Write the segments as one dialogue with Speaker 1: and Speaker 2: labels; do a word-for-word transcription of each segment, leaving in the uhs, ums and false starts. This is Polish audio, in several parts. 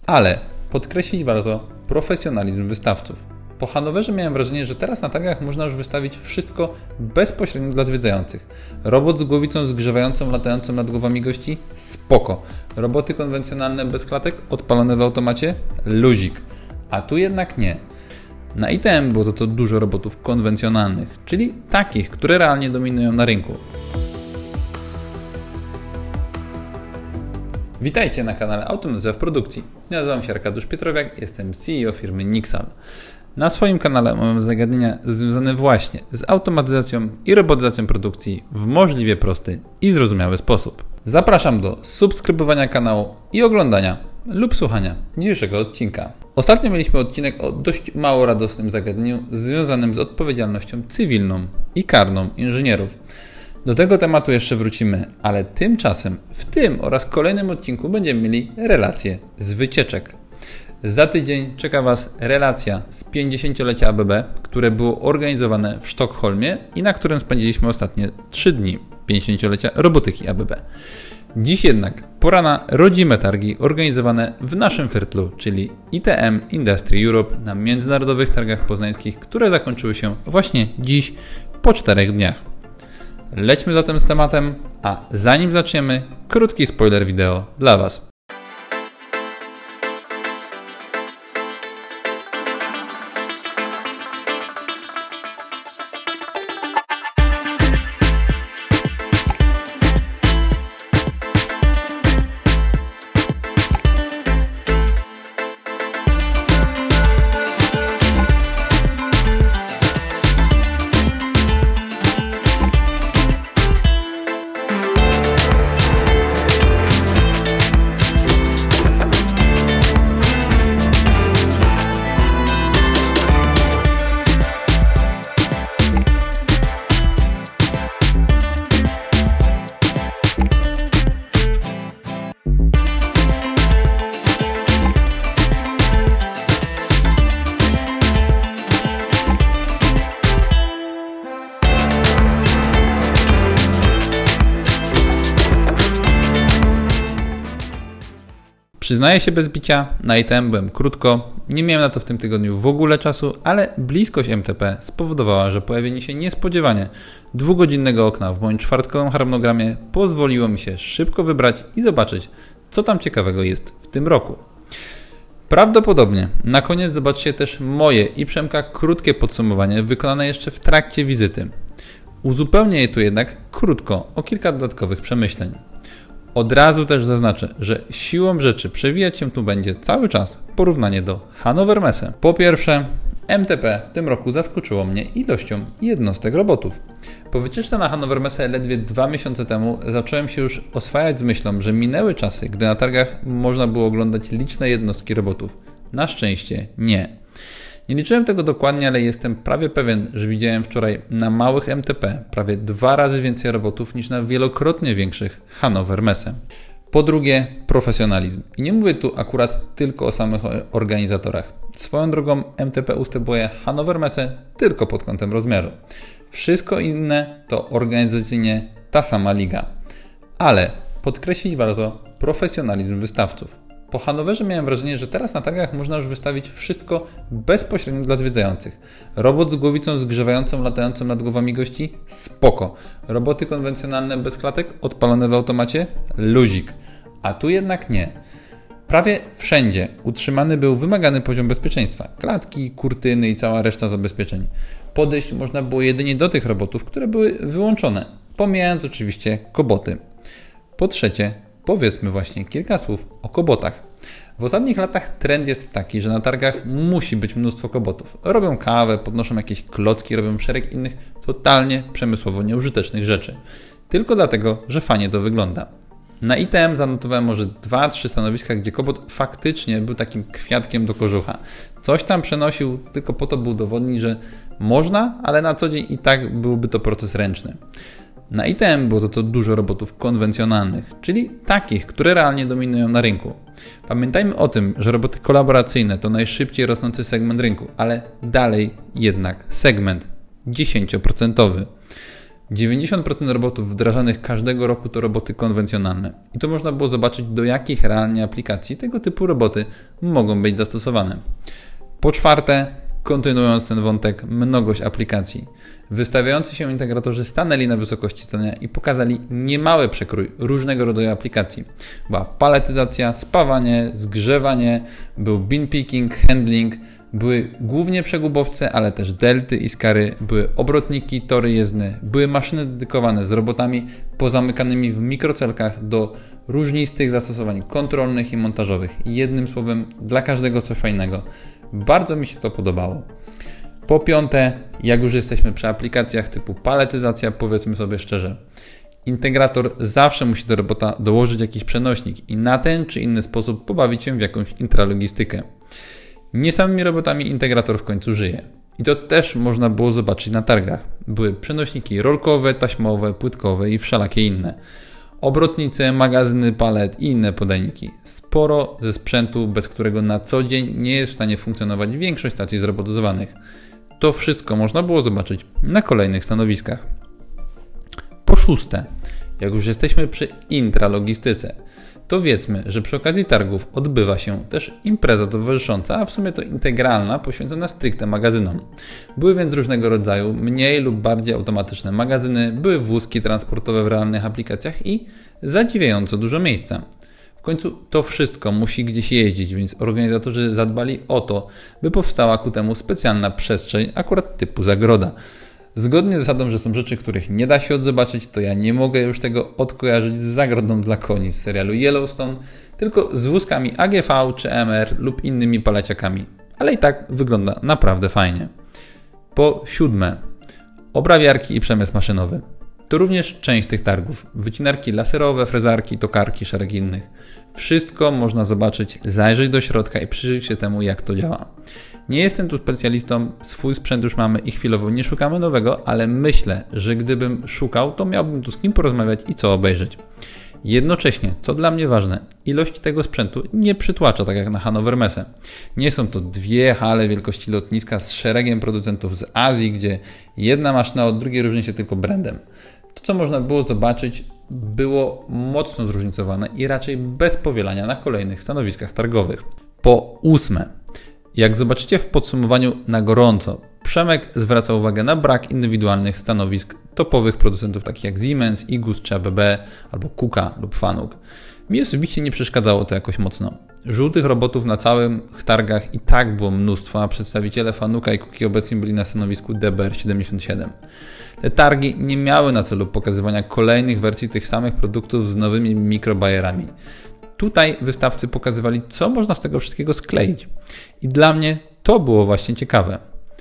Speaker 1: Ale podkreślić warto profesjonalizm wystawców. Po Hanowerze miałem wrażenie, że teraz na targach można już wystawić wszystko bezpośrednio dla zwiedzających. Robot z głowicą zgrzewającą, latającą nad głowami gości? Spoko. Roboty konwencjonalne bez klatek, odpalone w automacie? Luzik. A tu jednak nie. Na I T M było za to dużo robotów konwencjonalnych, czyli takich, które realnie dominują na rynku. Witajcie na kanale Automatyzacja w Produkcji. Ja nazywam się Arkadiusz Pietrowiak, jestem C E O firmy Nixal. Na swoim kanale mamy zagadnienia związane właśnie z automatyzacją i robotyzacją produkcji w możliwie prosty i zrozumiały sposób. Zapraszam do subskrybowania kanału i oglądania lub słuchania dzisiejszego odcinka. Ostatnio mieliśmy odcinek o dość mało radosnym zagadnieniu związanym z odpowiedzialnością cywilną i karną inżynierów. Do tego tematu jeszcze wrócimy, ale tymczasem w tym oraz kolejnym odcinku będziemy mieli relacje z wycieczek. Za tydzień czeka Was relacja z pięćdziesięciolecia A B B, które było organizowane w Sztokholmie i na którym spędziliśmy ostatnie trzy dni pięćdziesięciolecia robotyki A B B. Dziś jednak pora na rodzime targi organizowane w naszym Firtlu, czyli I T M Industry Europe na międzynarodowych targach poznańskich, które zakończyły się właśnie dziś po czterech dniach. Lećmy zatem z tematem, a zanim zaczniemy, krótki spoiler wideo dla Was. Przyznaję się bez bicia, na I T M byłem krótko, nie miałem na to w tym tygodniu w ogóle czasu, ale bliskość M T P spowodowała, że pojawienie się niespodziewanie dwugodzinnego okna w moim czwartkowym harmonogramie pozwoliło mi się szybko wybrać i zobaczyć, co tam ciekawego jest w tym roku. Prawdopodobnie na koniec zobaczycie też moje i Przemka krótkie podsumowanie wykonane jeszcze w trakcie wizyty. Uzupełnię je tu jednak krótko o kilka dodatkowych przemyśleń. Od razu też zaznaczę, że siłą rzeczy przewijać się tu będzie cały czas porównanie do Hannover Messe. Po pierwsze, M T P w tym roku zaskoczyło mnie ilością jednostek robotów. Po wycieczce na Hannover Messe ledwie dwa miesiące temu zacząłem się już oswajać z myślą, że minęły czasy, gdy na targach można było oglądać liczne jednostki robotów. Na szczęście nie. Nie liczyłem tego dokładnie, ale jestem prawie pewien, że widziałem wczoraj na małych M T P prawie dwa razy więcej robotów niż na wielokrotnie większych Hannover Messe. Po drugie, profesjonalizm. I nie mówię tu akurat tylko o samych organizatorach. Swoją drogą M T P ustępuje Hannover Messe tylko pod kątem rozmiaru. Wszystko inne to organizacyjnie ta sama liga. Ale podkreślić warto profesjonalizm wystawców. Po Hanowerze miałem wrażenie, że teraz na targach można już wystawić wszystko bezpośrednio dla zwiedzających. Robot z głowicą zgrzewającą, latającą nad głowami gości? Spoko. Roboty konwencjonalne bez klatek, odpalone w automacie? Luzik. A tu jednak nie. Prawie wszędzie utrzymany był wymagany poziom bezpieczeństwa. Klatki, kurtyny i cała reszta zabezpieczeń. Podejść można było jedynie do tych robotów, które były wyłączone, pomijając oczywiście koboty. Po trzecie, powiedzmy właśnie kilka słów o kobotach. W ostatnich latach trend jest taki, że na targach musi być mnóstwo kobotów. Robią kawę, podnoszą jakieś klocki, robią szereg innych totalnie przemysłowo nieużytecznych rzeczy. Tylko dlatego, że fajnie to wygląda. Na I T M zanotowałem może dwa trzy stanowiska, gdzie kobot faktycznie był takim kwiatkiem do kożucha. Coś tam przenosił, tylko po to, by udowodnić, że można, ale na co dzień i tak byłby to proces ręczny. Na I T M było za to dużo robotów konwencjonalnych, czyli takich, które realnie dominują na rynku. Pamiętajmy o tym, że roboty kolaboracyjne to najszybciej rosnący segment rynku, ale dalej jednak segment dziesięcioprocentowy. dziewięćdziesiąt procent robotów wdrażanych każdego roku to roboty konwencjonalne. I to można było zobaczyć, do jakich realnie aplikacji tego typu roboty mogą być zastosowane. Po czwarte, kontynuując ten wątek, mnogość aplikacji. Wystawiający się integratorzy stanęli na wysokości zadania i pokazali niemały przekrój różnego rodzaju aplikacji. Była paletyzacja, spawanie, zgrzewanie, był bin picking, handling, były głównie przegubowce, ale też delty i skary, były obrotniki, tory jezdne, były maszyny dedykowane z robotami pozamykanymi w mikrocelkach do różnistych zastosowań kontrolnych i montażowych. Jednym słowem, dla każdego coś fajnego. Bardzo mi się to podobało. Po piąte, jak już jesteśmy przy aplikacjach typu paletyzacja, powiedzmy sobie szczerze, integrator zawsze musi do robota dołożyć jakiś przenośnik i na ten czy inny sposób pobawić się w jakąś intralogistykę. Nie samymi robotami integrator w końcu żyje. I to też można było zobaczyć na targach. Były przenośniki rolkowe, taśmowe, płytkowe i wszelakie inne. Obrotnice, magazyny palet i inne podajniki. Sporo ze sprzętu, bez którego na co dzień nie jest w stanie funkcjonować większość stacji zrobotyzowanych. To wszystko można było zobaczyć na kolejnych stanowiskach. Po szóste, jak już jesteśmy przy intralogistyce, to wiedzmy, że przy okazji targów odbywa się też impreza towarzysząca, a w sumie to integralna, poświęcona stricte magazynom. Były więc różnego rodzaju, mniej lub bardziej automatyczne magazyny, były wózki transportowe w realnych aplikacjach i zadziwiająco dużo miejsca. W końcu to wszystko musi gdzieś jeździć, więc organizatorzy zadbali o to, by powstała ku temu specjalna przestrzeń, akurat typu zagroda. Zgodnie z zasadą, że są rzeczy, których nie da się odzobaczyć, to ja nie mogę już tego odkojarzyć z zagrodą dla koni z serialu Yellowstone, tylko z wózkami A G V czy M R lub innymi paleciakami. Ale i tak wygląda naprawdę fajnie. Po siódme, obrabiarki i przemysł maszynowy. To również część tych targów. Wycinarki laserowe, frezarki, tokarki, szereg innych. Wszystko można zobaczyć, zajrzeć do środka i przyjrzeć się temu, jak to działa. Nie jestem tu specjalistą, swój sprzęt już mamy i chwilowo nie szukamy nowego, ale myślę, że gdybym szukał, to miałbym tu z kim porozmawiać i co obejrzeć. Jednocześnie, co dla mnie ważne, ilość tego sprzętu nie przytłacza tak jak na Hannover Messe. Nie są to dwie hale wielkości lotniska z szeregiem producentów z Azji, gdzie jedna maszyna od drugiej różni się tylko brandem. To, co można było zobaczyć, było mocno zróżnicowane i raczej bez powielania na kolejnych stanowiskach targowych. Po ósme, jak zobaczycie w podsumowaniu na gorąco, Przemek zwraca uwagę na brak indywidualnych stanowisk topowych producentów takich jak Siemens, Igus czy A B B albo Kuka lub Fanuc. Mi osobiście nie przeszkadzało to jakoś mocno. Żółtych robotów na całych targach i tak było mnóstwo, a przedstawiciele Fanuca i Kuki obecni byli na stanowisku D B R siedemdziesiąt siedem. Te targi nie miały na celu pokazywania kolejnych wersji tych samych produktów z nowymi mikrobajerami. Tutaj wystawcy pokazywali, co można z tego wszystkiego skleić. I dla mnie to było właśnie ciekawe.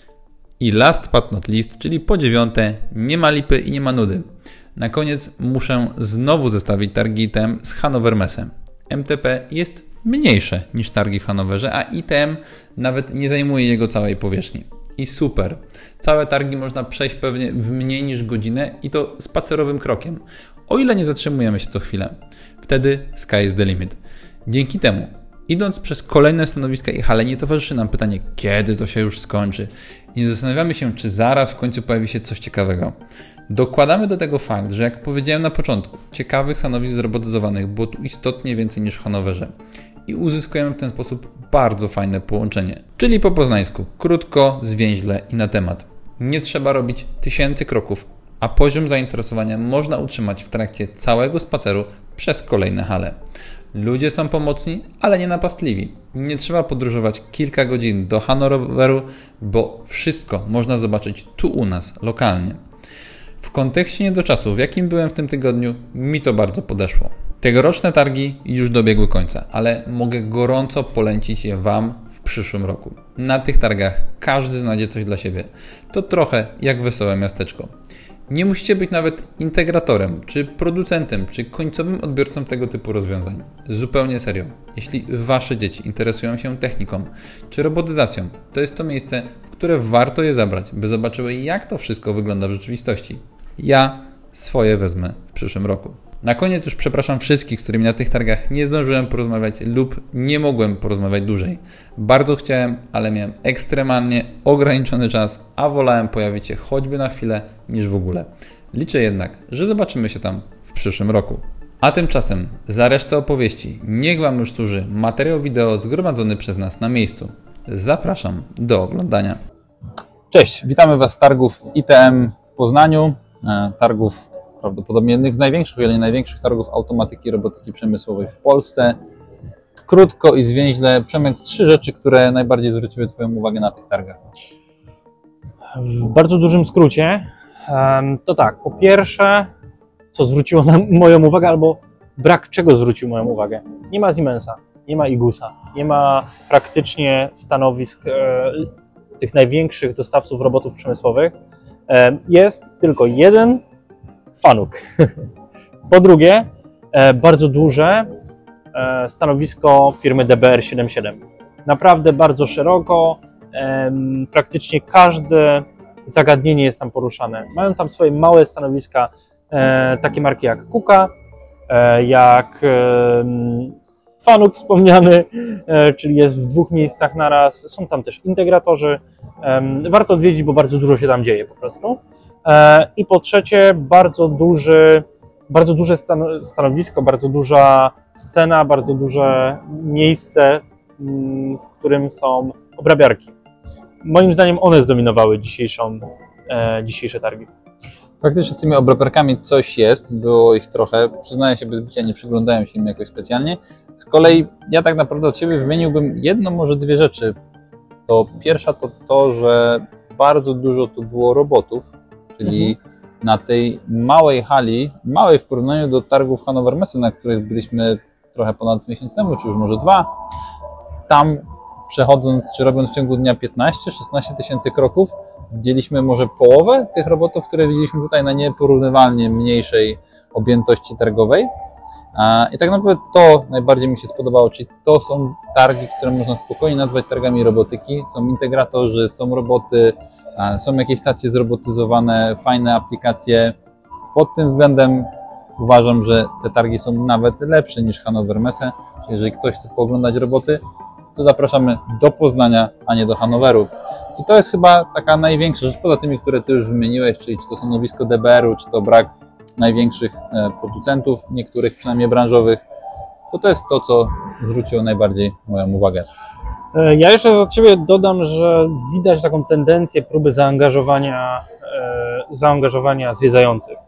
Speaker 1: I last but not least, czyli po dziewiąte, nie ma lipy i nie ma nudy. Na koniec muszę znowu zestawić targi I T M z Hannover Messe. M T P jest mniejsze niż targi w Hannowerze, a I T M nawet nie zajmuje jego całej powierzchni. I super. Całe targi można przejść pewnie w mniej niż godzinę i to spacerowym krokiem. O ile nie zatrzymujemy się co chwilę. Wtedy sky is the limit. Dzięki temu, idąc przez kolejne stanowiska i hale, nie towarzyszy nam pytanie, kiedy to się już skończy. Nie zastanawiamy się, czy zaraz w końcu pojawi się coś ciekawego. Dokładamy do tego fakt, że jak powiedziałem na początku, ciekawych stanowisk zrobotyzowanych było tu istotnie więcej niż w Hannowerze. I uzyskujemy w ten sposób bardzo fajne połączenie. Czyli po poznańsku, krótko, zwięźle i na temat. Nie trzeba robić tysięcy kroków, a poziom zainteresowania można utrzymać w trakcie całego spaceru przez kolejne hale. Ludzie są pomocni, ale nie napastliwi. Nie trzeba podróżować kilka godzin do Hannoweru, bo wszystko można zobaczyć tu u nas, lokalnie. W kontekście niedoczasu, w jakim byłem w tym tygodniu, mi to bardzo podeszło. Tegoroczne targi już dobiegły końca, ale mogę gorąco polecić je Wam w przyszłym roku. Na tych targach każdy znajdzie coś dla siebie. To trochę jak wesołe miasteczko. Nie musicie być nawet integratorem, czy producentem, czy końcowym odbiorcą tego typu rozwiązań. Zupełnie serio. Jeśli Wasze dzieci interesują się techniką, czy robotyzacją, to jest to miejsce, w które warto je zabrać, by zobaczyły, jak to wszystko wygląda w rzeczywistości. Ja swoje wezmę w przyszłym roku. Na koniec już przepraszam wszystkich, z którymi na tych targach nie zdążyłem porozmawiać lub nie mogłem porozmawiać dłużej. Bardzo chciałem, ale miałem ekstremalnie ograniczony czas, a wolałem pojawić się choćby na chwilę niż w ogóle. Liczę jednak, że zobaczymy się tam w przyszłym roku. A tymczasem za resztę opowieści niech Wam już służy materiał wideo zgromadzony przez nas na miejscu. Zapraszam do oglądania. Cześć, witamy Was z targów I T M w Poznaniu, targów prawdopodobnie jednych z największych, jeżeli nie największych targów automatyki i robotyki przemysłowej w Polsce. Krótko i zwięźle, Przemek, trzy rzeczy, które najbardziej zwróciły Twoją uwagę na tych targach.
Speaker 2: W bardzo dużym skrócie, to tak, po pierwsze, co zwróciło na moją uwagę, albo brak czego zwrócił moją uwagę. Nie ma Siemensa, nie ma Igusa, nie ma praktycznie stanowisk e, tych największych dostawców robotów przemysłowych. E, jest tylko jeden Fanuc. Po drugie, e, bardzo duże e, stanowisko firmy D B R siedemdziesiąt siedem. Naprawdę bardzo szeroko, e, praktycznie każde zagadnienie jest tam poruszane. Mają tam swoje małe stanowiska, e, takie marki jak Kuka, e, jak e, Fanuc wspomniany, e, czyli jest w dwóch miejscach naraz. Są tam też integratorzy. E, warto odwiedzić, bo bardzo dużo się tam dzieje po prostu. E, I po trzecie, bardzo duży, bardzo duże stan- stanowisko, bardzo duża scena, bardzo duże miejsce, m, w którym są obrabiarki. Moim zdaniem one zdominowały dzisiejszą, e, dzisiejsze targi.
Speaker 1: Faktycznie z tymi obrabiarkami coś jest, było ich trochę, przyznaję się bez bicia, nie przyglądałem się im jakoś specjalnie. Z kolei ja tak naprawdę od siebie wymieniłbym jedną, może dwie rzeczy. To pierwsza to to, że bardzo dużo tu było robotów, czyli mhm. na tej małej hali, małej w porównaniu do targów Hannover Messe, na których byliśmy trochę ponad miesiąc temu, czy już może dwa, tam przechodząc, czy robiąc w ciągu dnia piętnaście szesnaście tysięcy kroków, widzieliśmy może połowę tych robotów, które widzieliśmy tutaj na nieporównywalnie mniejszej objętości targowej. I tak naprawdę to najbardziej mi się spodobało, czyli to są targi, które można spokojnie nazwać targami robotyki. Są integratorzy, są roboty, są jakieś stacje zrobotyzowane, fajne aplikacje. Pod tym względem uważam, że te targi są nawet lepsze niż Hannover Messe. Czyli jeżeli ktoś chce pooglądać roboty, to zapraszamy do Poznania, a nie do Hannoweru. I to jest chyba taka największa rzecz, poza tymi, które Ty już wymieniłeś, czyli czy to stanowisko D B R u, czy to brak największych producentów, niektórych przynajmniej branżowych, to to jest to, co zwróciło najbardziej moją uwagę.
Speaker 2: Ja jeszcze od Ciebie dodam, że widać taką tendencję próby zaangażowania, zaangażowania zwiedzających.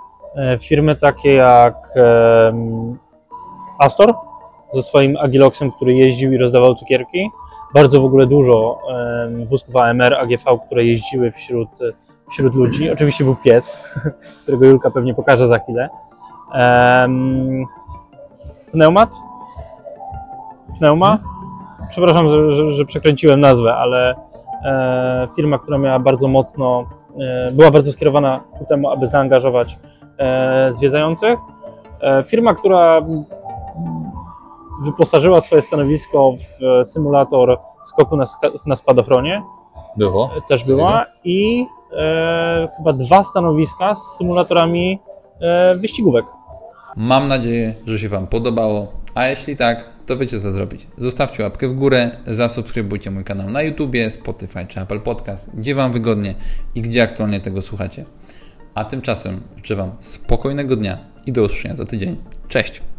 Speaker 2: Firmy takie jak Astor ze swoim Agiloxem, który jeździł i rozdawał cukierki. Bardzo w ogóle dużo wózków A M R, A G V, które jeździły wśród, wśród ludzi. Oczywiście był pies, którego Julka pewnie pokaże za chwilę. Pneumat? Pneuma? Przepraszam, że, że, że przekręciłem nazwę, ale e, firma, która miała bardzo mocno, e, była bardzo skierowana ku temu, aby zaangażować e, zwiedzających. E, firma, która wyposażyła swoje stanowisko w symulator skoku na, na spadochronie.
Speaker 1: Było.
Speaker 2: Też była. I e, chyba dwa stanowiska z symulatorami e, wyścigówek.
Speaker 1: Mam nadzieję, że się Wam podobało, a jeśli tak, to wiecie co zrobić. Zostawcie łapkę w górę, zasubskrybujcie mój kanał na YouTubie, Spotify czy Apple Podcast, gdzie Wam wygodnie i gdzie aktualnie tego słuchacie. A tymczasem życzę Wam spokojnego dnia i do usłyszenia za tydzień. Cześć!